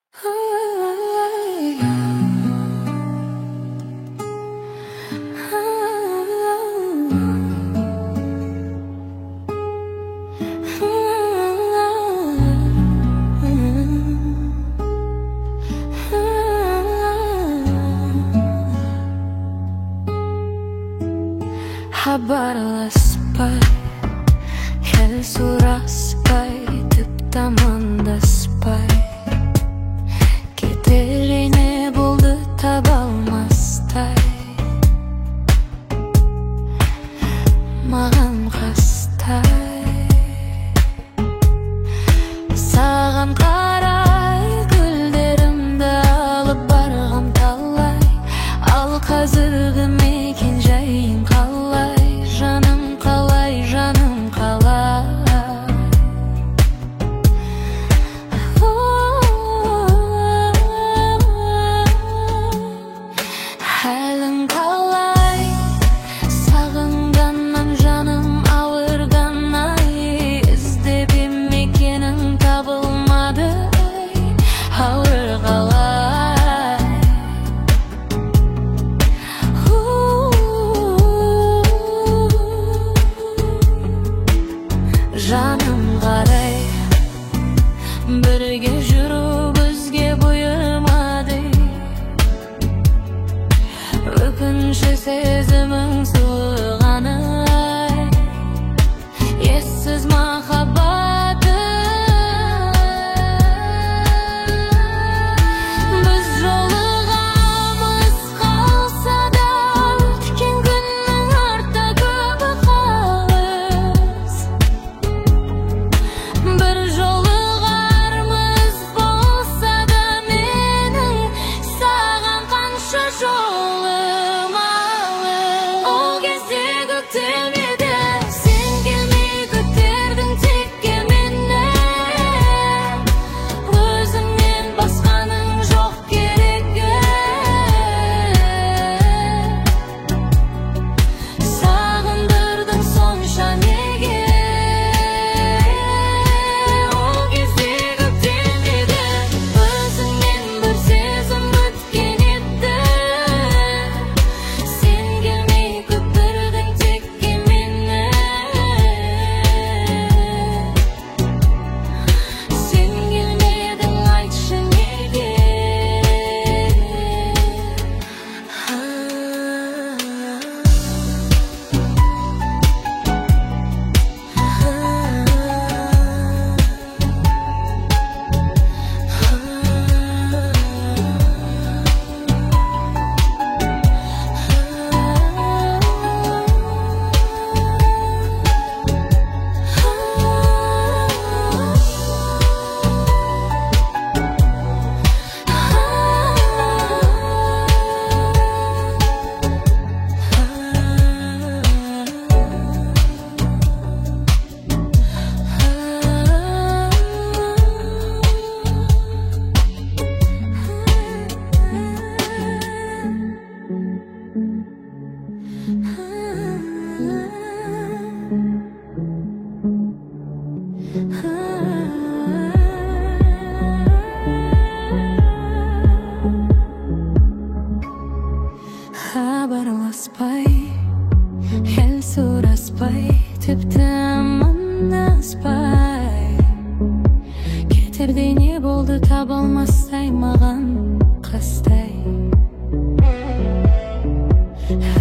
Habarlaspay, hel so'raspay, tip amondaspay, keter ne bo'ldi tabolmasday, ma'g'an qasday. Sa'g'an qaray, gullerimda olib barg'am talay, al qazirg'i mekin jayim qalay. Жаным қалай, жаным қалай, хәлің қалай, сағынғаннан жаным ауырғанай, іздеп мекенің табылмады, ауыр қалай. Жаным қарай, бірге жүру бізге бұйырмады, өкініші сезімің суығаны, ессіз махаббаты. Біз жолығамыз қалса да, өткен күннің артта көбі қалыс. Bir жолығармыз болса да, менің саған қанша жолым алыс. Ол кезде көктем еді, сен келмей көтердің текке мені. Өзіңнен басқаның жоқ керегі, сағындырдың сонша неге? Хабарласпай, хәл сұраспай, тіпті амандаспай, кетерде не болды табалмастай, маған қастай.